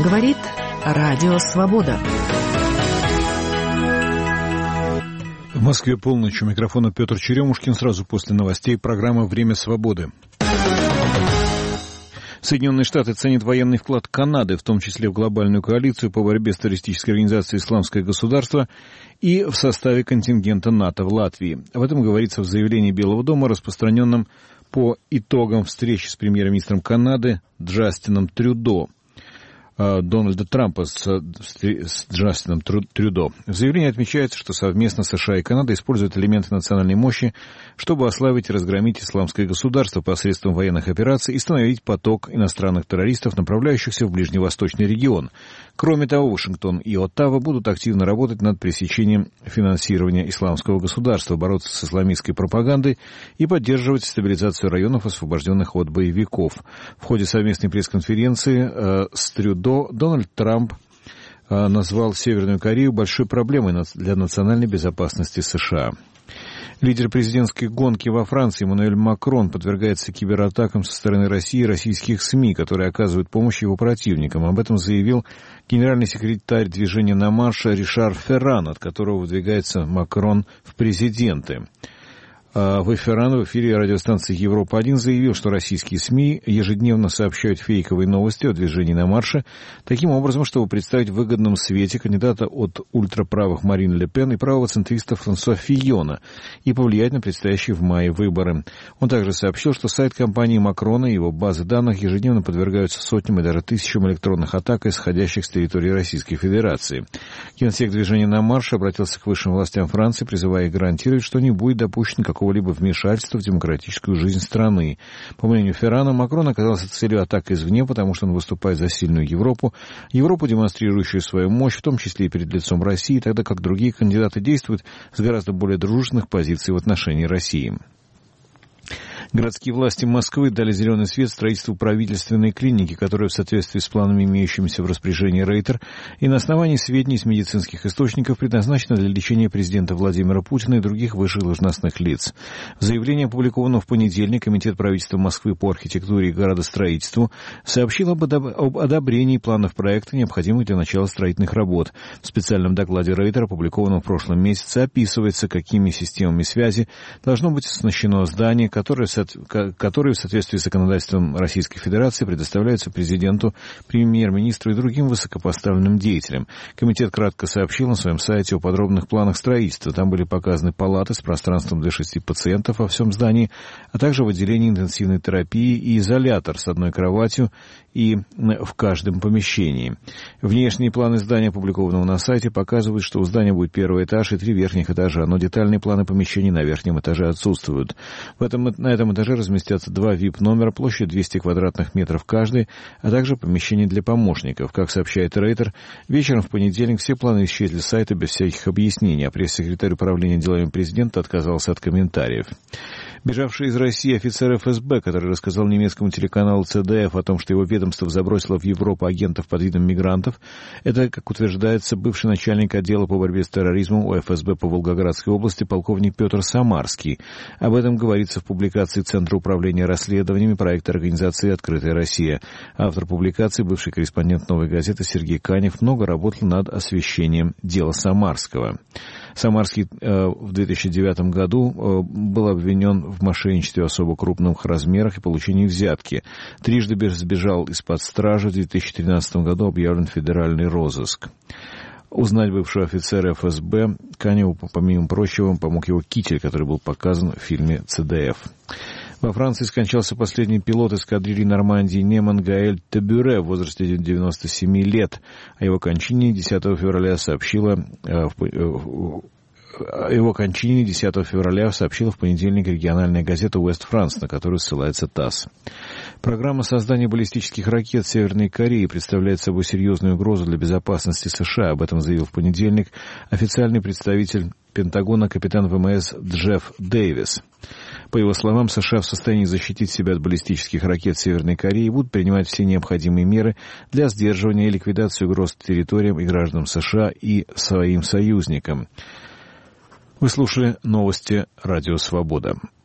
Говорит Радио Свобода. В Москве полночь. У микрофона Петр Черемушкин. Сразу после новостей программа «Время свободы». Соединенные Штаты ценят военный вклад Канады, в том числе в глобальную коалицию по борьбе с террористической организацией «Исламское государство» и в составе контингента НАТО в Латвии. Об этом говорится в заявлении Белого дома, распространенном по итогам встречи с премьер-министром Канады Джастином Трюдо. Дональда Трампа с Джастином Трюдо. В заявлении отмечается, что совместно США и Канада используют элементы национальной мощи, чтобы ослабить и разгромить исламское государство посредством военных операций и остановить поток иностранных террористов, направляющихся в ближневосточный регион. Кроме того, Вашингтон и Оттава будут активно работать над пресечением финансирования исламского государства, бороться с исламистской пропагандой и поддерживать стабилизацию районов, освобожденных от боевиков. В ходе совместной пресс-конференции с Трюдо Дональд Трамп назвал Северную Корею большой проблемой для национальной безопасности США. Лидер президентской гонки во Франции Эммануэль Макрон подвергается кибератакам со стороны России и российских СМИ, которые оказывают помощь его противникам. Об этом заявил генеральный секретарь движения «На марш» Ришар Ферран, от которого выдвигается Макрон в президенты. Ферран в эфире радиостанции «Европа-1» заявил, что российские СМИ ежедневно сообщают фейковые новости о движении «На марше», таким образом, чтобы представить в выгодном свете кандидата от ультраправых Марин Ле Пен и правого центриста Франсуа Фийона и повлиять на предстоящие в мае выборы. Он также сообщил, что сайт компании Макрона и его базы данных ежедневно подвергаются сотням и даже тысячам электронных атак, исходящих с территории Российской Федерации. Генсек движения «На марш» обратился к высшим властям Франции, призывая их гарантировать, что не будет допущен какого-либо вмешательства в демократическую жизнь страны. По мнению Феррана, Макрон оказался целью атак извне, потому что он выступает за сильную Европу, демонстрирующую свою мощь, в том числе и перед лицом России, тогда как другие кандидаты действуют с гораздо более дружественных позиций в отношении России. Городские власти Москвы дали зеленый свет строительству правительственной клиники, которая в соответствии с планами, имеющимися в распоряжении Рейтер, и на основании сведений из медицинских источников предназначена для лечения президента Владимира Путина и других высших должностных лиц. В заявлении, опубликованном в понедельник, Комитет правительства Москвы по архитектуре и городостроительству сообщил об одобрении планов проекта, необходимых для начала строительных работ. В специальном докладе Рейтер, опубликованном в прошлом месяце, описывается, какими системами связи должно быть оснащено здание, которые в соответствии с законодательством Российской Федерации предоставляются президенту, премьер-министру и другим высокопоставленным деятелям. Комитет кратко сообщил на своем сайте о подробных планах строительства. Там были показаны палаты с пространством для 6 пациентов во всем здании, а также в отделении интенсивной терапии и изолятор с одной кроватью и в каждом помещении. Внешние планы здания, опубликованного на сайте, показывают, что у здания будет первый этаж и 3 верхних этажа, но детальные планы помещений на верхнем этаже отсутствуют. На этом этаже разместятся 2 VIP-номера, площадь 200 квадратных метров каждый, а также помещение для помощников. Как сообщает Рейтер, вечером в понедельник все планы исчезли с сайта без всяких объяснений, а пресс-секретарь управления делами президента отказался от комментариев. Бежавший из России офицер ФСБ, который рассказал немецкому телеканалу ЦДФ о том, что его ведомство забросило в Европу агентов под видом мигрантов, это, как утверждается, бывший начальник отдела по борьбе с терроризмом у ФСБ по Волгоградской области полковник Петр Самарский. Об этом говорится в публикации Центра управления расследованиями проекта организации «Открытая Россия». Автор публикации, бывший корреспондент «Новой газеты» Сергей Канев, много работал над освещением дела Самарского. Самарский в 2009 году был обвинен в мошенничестве в особо крупных размерах и получении взятки. Трижды сбежал из-под стражи. В 2013 году объявлен федеральный розыск. Узнать бывшего офицера ФСБ Каневу, помимо прочего, помог его китель, который был показан в фильме «ЦДФ». Во Франции скончался последний пилот эскадрильи Нормандии Неман Гаэль Тебюре в возрасте 97 лет. О его кончине 10 февраля сообщила в понедельник региональная газета «Уэст Франс», на которую ссылается ТАСС. Программа создания баллистических ракет Северной Кореи представляет собой серьезную угрозу для безопасности США. Об этом заявил в понедельник официальный представитель Пентагона капитан ВМС Джефф Дэвис. По его словам, США в состоянии защитить себя от баллистических ракет Северной Кореи и будут принимать все необходимые меры для сдерживания и ликвидации угроз территориям и гражданам США и своим союзникам. Вы слушали новости «Радио Свобода».